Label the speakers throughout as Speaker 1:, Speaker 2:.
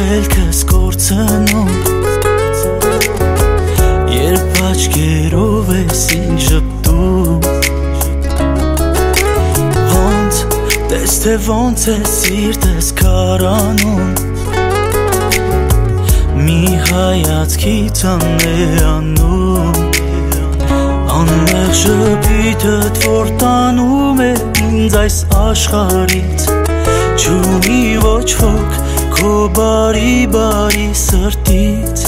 Speaker 1: խելքս կորցնում, երբ աչքերով ես ինձ ժպտում, ոնց տես թե ոնց է սիրտս քարանում, մի հայացքից անեանում, անմեղ ժպիտդ որ տանում է ինձ այս աշխարհից, չունի ոչ ոք քո բարի սրտից,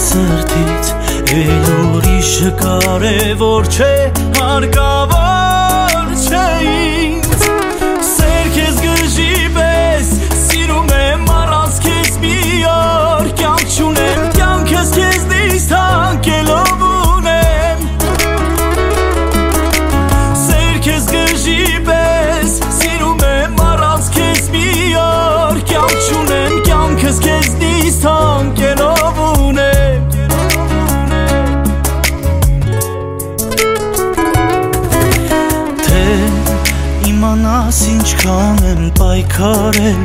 Speaker 1: էլ ուրիշը կարևոր չէ, հարկավոր չէ ինձ, սեր քեզ գժի պես սիրում եմ առանց քեզ մի օր կյանք չունեմ, կյանքս քեզնից թանկելով ունեմ, սեր քեզ գժի պես սիրում եմ առանց քեզ մի օր կյանք չունեմ, կյանքս քեզնից թանկելով ունեմ, թե իմանաս ինչքան եմ պայքարել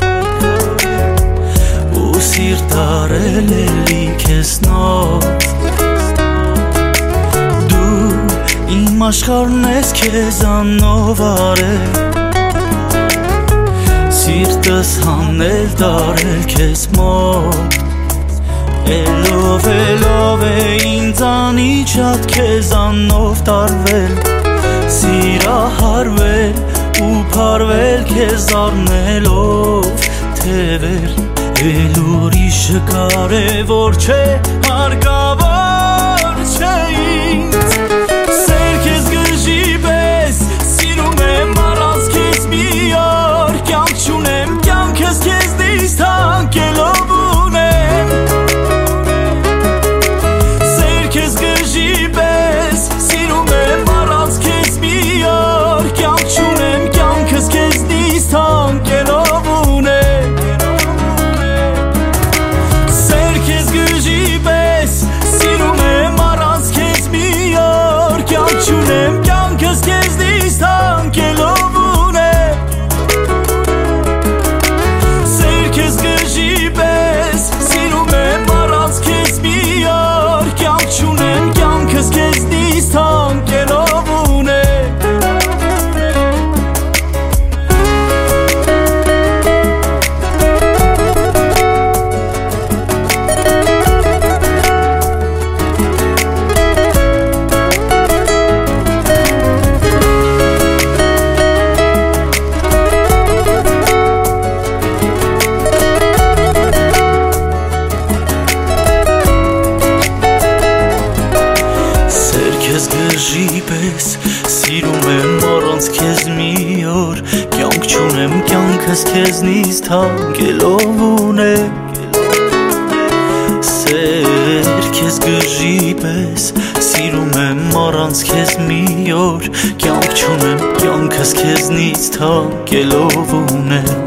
Speaker 1: ու սիրտ արել էլի քեզնով, դու իմ աշխարհն ես քեզանով արել, սիրտս հանել դարել քեզ մոտ, Elov է ինձանից շատ քեզանով տարվել, սիրահարվել ու փարվել քեզ առնելով թևեր, էլ ուրիշը կարևոր չէ, հարկավոր չէ ինձ, սեր քեզ գժի պես սիրում եմ առանց քեզ մի օր կյանք չունեմ, կյանքս քեզնից թանկելով ունեմ, սեր քեզ գժի պես սիրում եմ առանց քեզ մի օր կյանք չունեմ, կյանքս քեզնից թանկելով ունեմ, սեր քեզ գժի պես սիրում եմ առանց քեզ մի օր կյանք չունեմ, կյանքս քեզնից թանկելով ունեմ, սեր քեզ գժի պես սիրում եմ առանց քեզ մի օր կյանք չունեմ, կյանքս քեզնից թանկելով ունեմ, Քեզ գժի պես սիրում եմ առանց քեզ մի օր կյանք չունեմ, կյանքս քեզնից թանկելով ունեմ, սեր քեզ գժի պես սիրում եմ առանց քեզ մի օր կյանք չունեմ, կյանքս քեզնից թանկելով ունեմ,